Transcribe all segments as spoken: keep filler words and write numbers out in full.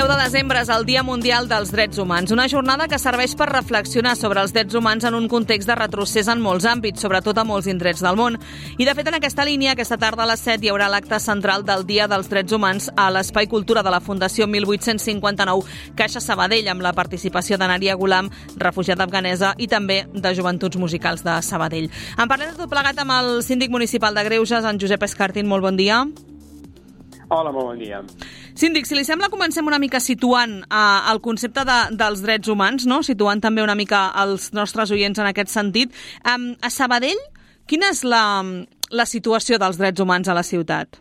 deu de desembre és el Dia Mundial dels Drets Humans, una jornada que serveix per reflexionar sobre els drets humans en un context de retrocés en molts àmbits, sobretot a molts indrets del món. I, de fet, en aquesta línia, aquesta tarda a les set hi haurà l'acte central del Dia dels Drets Humans a l'Espai Cultura de la Fundació mil vuit-cents cinquanta-nou Caixa Sabadell, amb la participació de Nadia Gulam, refugiada afganesa, i també de Joventuts Musicals de Sabadell. En parlem de tot plegat amb el síndic municipal de Greuges, en Josep Escartín. Molt bon dia. Hola, molt bon dia. Síndic, si li sembla, comencem una mica situant eh, el concepte de, dels drets humans, no? Situant també una mica els nostres oients en aquest sentit. Um, a Sabadell, quina és la, la situació dels drets humans a la ciutat?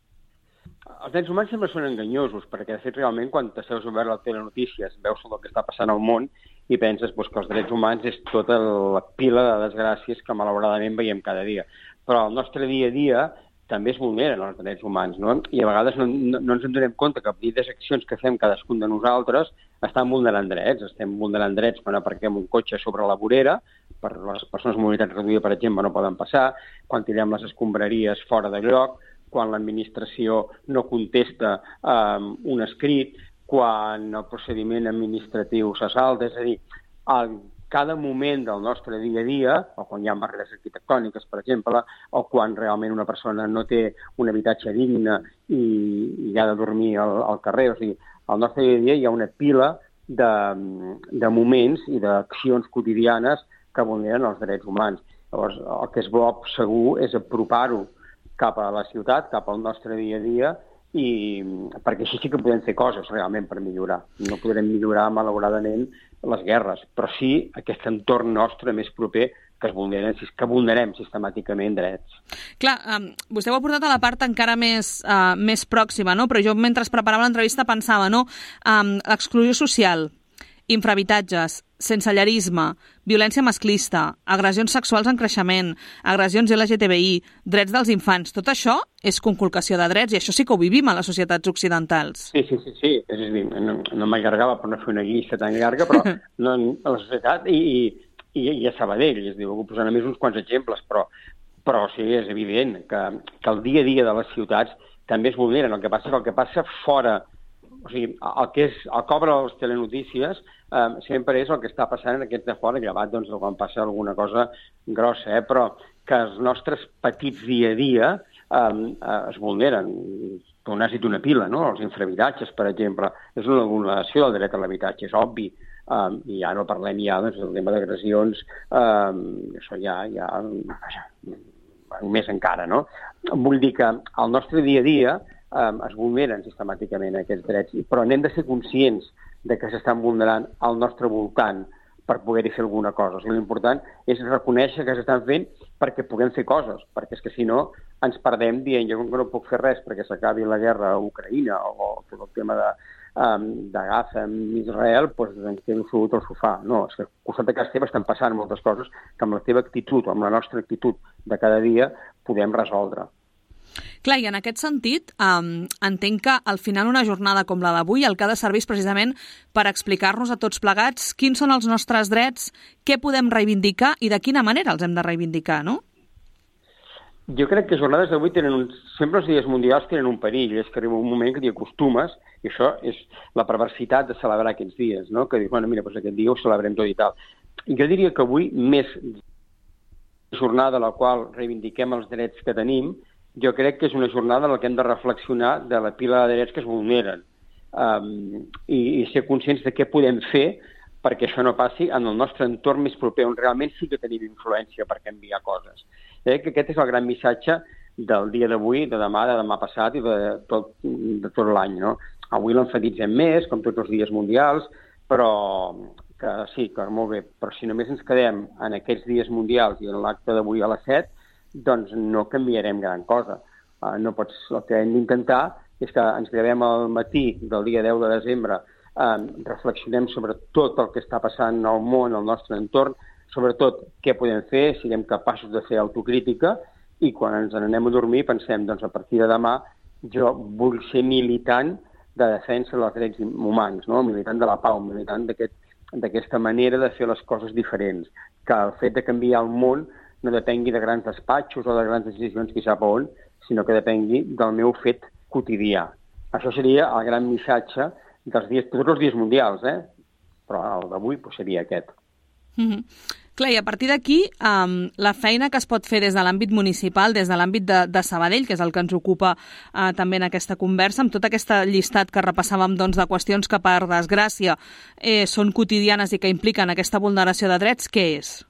Els drets humans sempre són enganyosos, perquè, de fet, realment, quan t'asseus a veure les telenotícies, veus el que està passant al món i penses doncs, que els drets humans és tota la pila de desgràcies que, malauradament, veiem cada dia. Però el nostre dia a dia també es vulneren els drets humans, no? I a vegades no, no, no ens en donem compte que petites accions que fem cadascun de nosaltres estan vulnerant drets. Estem vulnerant drets quan aparquem un cotxe sobre la vorera, per les persones amb mobilitat reduïda, per exemple, no poden passar, quan tirem les escombraries fora de lloc, quan l'administració no contesta eh, un escrit, quan el procediment administratiu se salta, és a dir, el cada moment del nostre dia a dia, o quan hi ha barreres arquitectòniques, per exemple, o quan realment una persona no té un habitatge digne i, i ha de dormir al, al carrer, o sigui, al nostre dia a dia hi ha una pila de, de moments i d'accions quotidianes que vulneren els drets humans. Llavors, el que és bo, segur, és apropar-ho cap a la ciutat, cap al nostre dia a dia, i perquè així sí que podem fer coses realment per millorar. No podrem millorar, malauradament, les guerres, però sí aquest entorn nostre més proper que es vulneren, que vulnerem sistemàticament drets. Clar, um, vostè ho ha portat a la part encara més, uh, més pròxima, no? Però jo, mentre preparava l'entrevista, pensava, no? Um, exclusió social, infrahabitatges, sensellarisme, violència masclista, agressions sexuals en creixement, agressions L G T B I, drets dels infants, tot això és conculcació de drets i això sí que ho vivim a les societats occidentals. Sí, sí, sí, sí. És a dir, no, no m'allargava per no fer una llista tan llarga, però no, a la societat i, i, i a Sabadell, és a dir, ho posant només uns quants exemples, però, però sí, és evident que, que el dia a dia de les ciutats també es vulneren. El que passa és el que passa fora. O sigui, el que és, el que obre les telenotícies eh, sempre és el que està passant en aquests de fora, llevat doncs, quan passa alguna cosa grossa, eh? Però que els nostres petits dia a dia eh, eh, es vulneren. Tu n'has dit una pila, no? Els infrahabitatges, per exemple, és una vulneració del dret a l'habitatge, és obvi. Um, I ja no parlem ja doncs, del tema d'agressions, um, això ja, ja, ja més encara, no? Vull dir que el nostre dia a dia Um, es vulneren sistemàticament aquests drets, però n'hem de ser conscients de que s'estan vulnerant al nostre voltant per poder-hi fer alguna cosa. O sigui, l'important és reconèixer que s'estan fent perquè puguem fer coses, perquè és que si no ens perdem dient jo no puc fer res perquè s'acabi la guerra a Ucraïna o tot el tema de, um, de Gaza amb Israel, doncs ens quedo assegut al sofà. No, és que al costat de casa teva estan passant moltes coses que amb la teva actitud o amb la nostra actitud de cada dia podem resoldre. Clar, i en aquest sentit, um, entenc que al final una jornada com la d'avui el que ha de servir precisament per explicar-nos a tots plegats quins són els nostres drets, què podem reivindicar i de quina manera els hem de reivindicar, no? Jo crec que jornades d'avui tenen un... Sempre els dies mundials tenen un perill, és que arriba un moment que t'hi acostumes, i això és la perversitat de celebrar aquests dies, no? Que dius, bueno, mira, doncs aquest dia ho celebrem tot i tal. I jo diria que avui, més jornada a la qual reivindiquem els drets que tenim, jo crec que és una jornada en la que hem de reflexionar de la pila de drets que es vulneren um, i, i ser conscients de què podem fer perquè això no passi en el nostre entorn més proper, on realment sí que tenim influència per canviar coses. Eh, que aquest és el gran missatge del dia d'avui, de demà, de demà passat i de tot, de tot l'any, no? Avui l'emfatitzem més, com tots els dies mundials, però que sí, que molt bé, però si només ens quedem en aquests dies mundials i en l'acte d'avui a les set, doncs no canviarem gran cosa. Uh, no pots, el que hem d'intentar és que ens gravem al matí del dia deu de desembre, uh, reflexionem sobre tot el que està passant al món, al nostre entorn, sobretot què podem fer, siguem capaços de fer autocrítica i quan ens n'anem a dormir pensem, doncs a partir de demà jo vull ser militant de defensa dels drets humans, no? Militant de la pau, militant d'aquest, d'aquesta manera de fer les coses diferents, que el fet de canviar el món no depengui de grans despatxos o de grans decisions qui sap on, sinó que depengui del meu fet quotidià. Això seria el gran missatge dels dies, tots els dies mundials, eh? Però el d'avui pues, seria aquest. Mm-hmm. Clar, i a partir d'aquí, um, la feina que es pot fer des de l'àmbit municipal, des de l'àmbit de, de Sabadell, que és el que ens ocupa uh, també en aquesta conversa, amb tot aquest llistat que repassàvem doncs, de qüestions que, per desgràcia, eh, són quotidianes i que impliquen aquesta vulneració de drets, què és?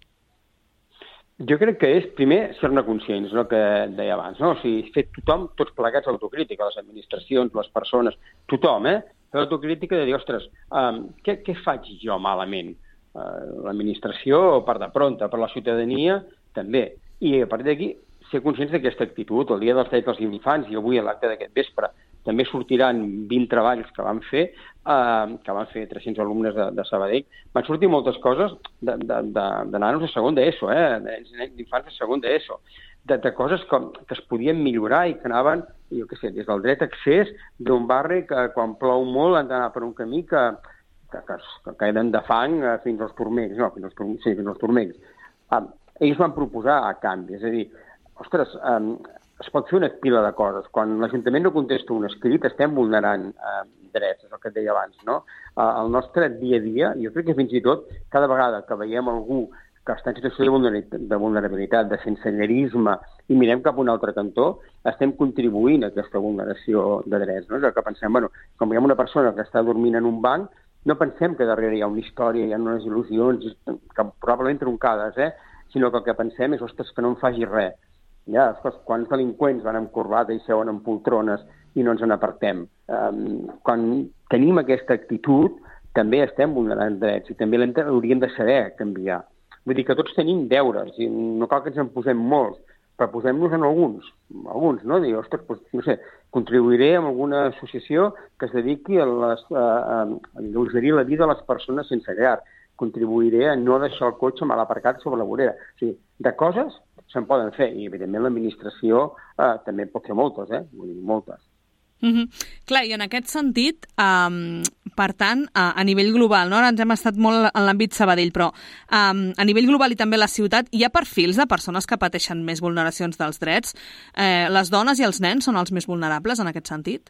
Jo crec que és, primer, ser-ne conscients, el que deia abans, no? O sigui, fer tothom, tots plegats, autocrítica, les administracions, les persones, tothom, eh? Fer l'autocrítica de dir, ostres, um, què, què faig jo malament? Uh, l'administració per de pronta, per la ciutadania també. I a partir d'aquí ser conscients d'aquesta actitud. El dia dels drets dels infants i avui a l'acte d'aquest vespre també sortiran vint treballs que van fer, uh, que van fer tres-cents alumnes de, de Sabadell. Van sortir moltes coses de, de, de, de nanos de segon d'ESO, eh? d'infants de segon d'ESO, de, de coses que, que es podien millorar i que anaven, jo què sé, des del dret d'accés d'un barri que quan plou molt han d'anar per un camí que que, que queden de fang eh, fins als turmells, no, fins als turmells, sí, fins als turmells. Um, ells van proposar a canvi, és a dir, ostres, um, es pot fer una pila de coses. Quan l'Ajuntament no contesta un escrit, estem vulnerant uh, drets, és el que et deia abans, no? Uh, el nostre dia a dia, jo crec que fins i tot, cada vegada que veiem algú que està en situació de vulnerabilitat, de, vulnerabilitat, de sensellarisme, i mirem cap a un altre cantó, estem contribuint a aquesta vulneració de drets, no? És el que pensem, bueno, quan veiem una persona que està dormint en un banc, no pensem que darrere hi ha una història, hi ha unes il·lusions que probablement troncades, eh? Sinó que el que pensem és, ostres, que no em faci res. Ja, ostres, quants delinqüents van amb corbata i seuen en poltrones i no ens n'apartem. Um, quan tenim aquesta actitud, també estem vulnerant drets i també hauríem de saber canviar. Vull dir que tots tenim deures i no cal que ens en posem molts, però posem-nos en alguns, alguns, no? Dir, ostres, doncs, no sé, contribuiré a alguna associació que es dediqui a, les, a, a alleugerir la vida de les persones sense llar. Contribuiré a no deixar el cotxe mal aparcat sobre la vorera. O sigui, de coses se'n poden fer, i evidentment l'administració eh, també pot fer moltes, eh? Vull dir, moltes. Mm-hmm. Clar, i en aquest sentit, um, per tant, a, a nivell global, no? Ara ens hem estat molt en l'àmbit Sabadell, però um, a nivell global i també a la ciutat, hi ha perfils de persones que pateixen més vulneracions dels drets? Eh, les dones i els nens són els més vulnerables en aquest sentit?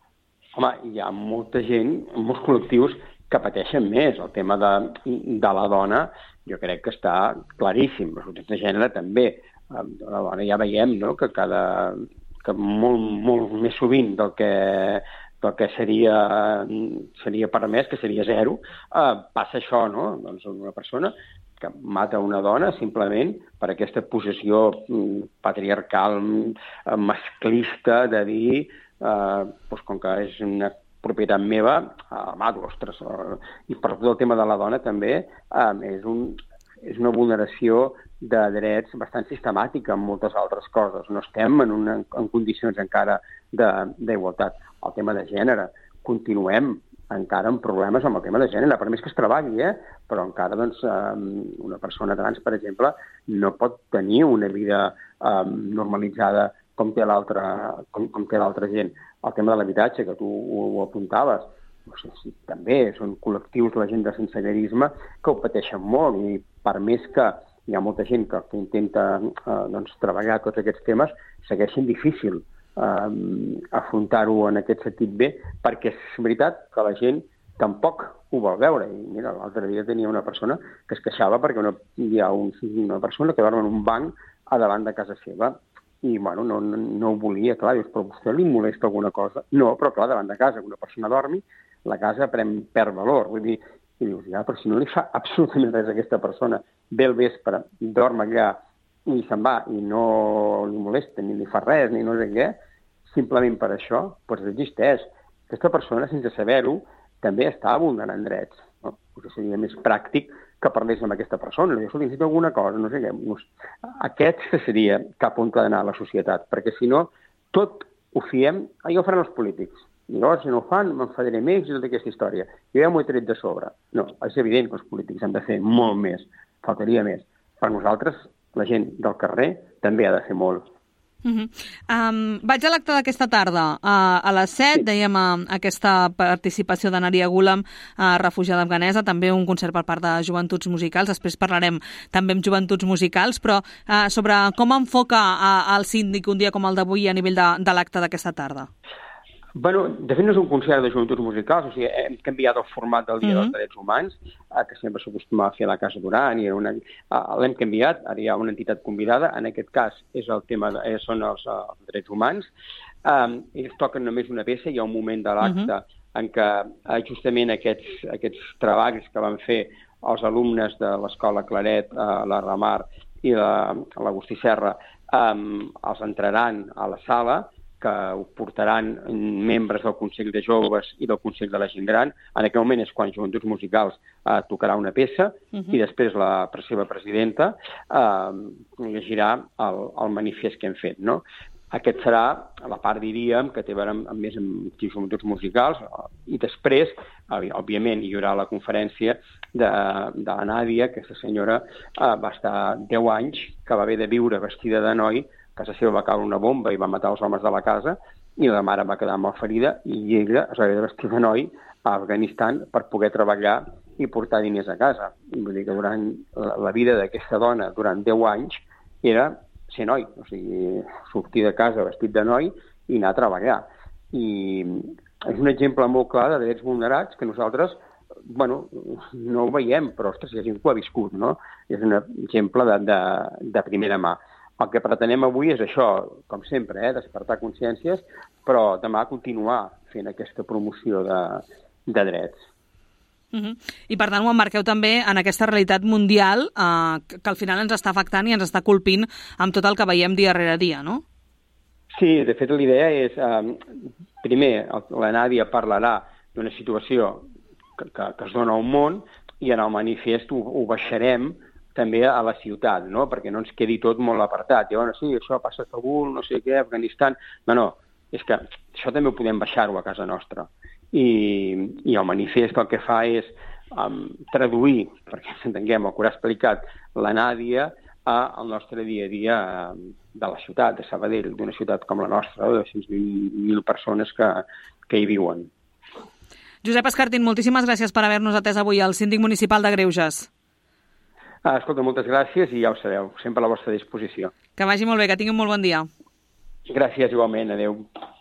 Home, hi ha molta gent, molts col·lectius que pateixen més. El tema de, de la dona jo crec que està claríssim. Les utilitats de gènere també. La dona ja veiem, no?, que cada... que molt, molt més sovint del que, del que seria, seria permès, que seria zero, eh, passa això, no? Doncs una persona que mata una dona simplement per aquesta possessió patriarcal, masclista, de dir, eh, doncs com que és una propietat meva, eh, mato, ostres. Eh, I per tot el tema de la dona també eh, és un... és una vulneració de drets bastant sistemàtica en moltes altres coses. No estem en, una, en condicions encara d'igualtat. El tema de gènere, continuem encara amb problemes amb el tema de gènere, per més que es treballi, eh? Però encara doncs, una persona trans, per exemple, no pot tenir una vida um, normalitzada com té l'altra com, com té l'altra gent. El tema de l'habitatge, que tu ho, ho apuntaves, no sé si també són col·lectius de la gent de sensellarisme que ho pateixen molt, i per més que hi ha molta gent que, que intenta eh, doncs, treballar tots aquests temes, segueix sent difícil eh, afrontar-ho en aquest sentit bé, perquè és veritat que la gent tampoc ho vol veure. I mira, l'altre dia tenia una persona que es queixava perquè no, hi ha un, una persona que dorm en un banc a davant de casa seva, i bueno, no, no, no ho volia. Clar, dius, però a vostè li molesta alguna cosa? No, però clar, davant de casa, una persona dormi, la casa pren, perd valor. Vull dir, i dius, ja, però si no li fa absolutament res a aquesta persona, ve el vespre, dorm allà i se'n va, i no li molesta, ni li fa res, ni no sé què, simplement per això, doncs existeix. Aquesta persona, sense saber-ho, també està vulnerant drets, no? Perquè seria més pràctic que parlés amb aquesta persona, li dius, necessito alguna cosa, no sé què. Aquest seria cap on ha d'anar la societat, perquè si no, tot ho fiem, ah, ja ho faran els polítics. I llavors, si no ho fan, m'enfadaré més i tota aquesta història. Jo ja m'ho he tret de sobre. No, és evident que els polítics han de fer molt més, faltaria més. Per nosaltres, la gent del carrer, també ha de fer molt. Uh-huh. Um, vaig a l'acte d'aquesta tarda. Uh, a les set, sí. Dèiem uh, aquesta participació de Naria Ghulam, uh, refugiada afganesa, també un concert per part de Joventuts Musicals. Després parlarem també amb Joventuts Musicals, però uh, sobre com enfoca uh, el síndic un dia com el d'avui a nivell de, de l'acte d'aquesta tarda. Bueno, de fet no és un concert de joventuts musicals, o sigui, hem canviat el format del Dia mm-hmm. dels Drets Humans, eh, que sempre s'acostumava a fer a la Casa Duran, i era una... eh, l'hem canviat, ara hi ha una entitat convidada, en aquest cas és el tema de, eh, són els, els drets humans. Um, ells toquen només una peça, hi ha un moment de l'acte mm-hmm. en què eh, justament aquests, aquests treballs que van fer els alumnes de l'Escola Claret, eh, la Ramar i l'Agustí Serra, um, els entraran a la sala, que ho portaran membres del Consell de Joves i del Consell de la Gent Gran. En aquell moment és quan Joventuts Musicals eh, tocarà una peça uh-huh. i després la seva presidenta eh, llegirà el, el manifest que hem fet, no? Aquest serà la part, diríem, que té a veure amb, amb més amb Joventuts Musicals, i després, òbviament, hi haurà la conferència de, de la Nàdia, que aquesta senyora eh, va estar deu anys, que va haver de viure vestida de noi. A casa seva va caure una bomba i va matar els homes de la casa, i la mare va quedar molt ferida, i ella es va haver de vestir de noi a Afganistan per poder treballar i portar diners a casa. I vull dir que durant la, la vida d'aquesta dona, durant deu anys, era ser noi, o sigui, sortir de casa vestit de noi i anar a treballar. I és un exemple molt clar de drets vulnerats que nosaltres, bueno, no ho veiem, però, ostres, hi ha gent que ho ha viscut, no? És un exemple de, de, de primera mà. El que pretenem avui és això, com sempre, eh, despertar consciències, però demà continuar fent aquesta promoció de, de drets. Uh-huh. I per tant ho emmarqueu també en aquesta realitat mundial eh, que, que al final ens està afectant i ens està colpint amb tot el que veiem dia rere dia, no? Sí, de fet la idea és, eh, primer, la Nàdia parlarà d'una situació que, que, que es dona al món, i en el manifest ho, ho baixarem també a la ciutat, no? Perquè no ens quedi tot molt apartat. I, bueno, sí, això passa a Kabul, no sé què, Afganistan... No, no, és que això també ho podem baixar-ho a casa nostra. I, i el manifest el que fa és um, traduir, perquè ens entenguem, el que haurà explicat la Nàdia, al nostre dia a dia de la ciutat, de Sabadell, d'una ciutat com la nostra, de dos-cents vint mil persones que, que hi viuen. Josep Escartín, moltíssimes gràcies per haver-nos atès avui al síndic municipal de Greuges. Ah, escolta, moltes gràcies i ja ho sabeu, sempre a la vostra disposició. Que vagi molt bé, que tingui un molt bon dia. Gràcies igualment, adeu.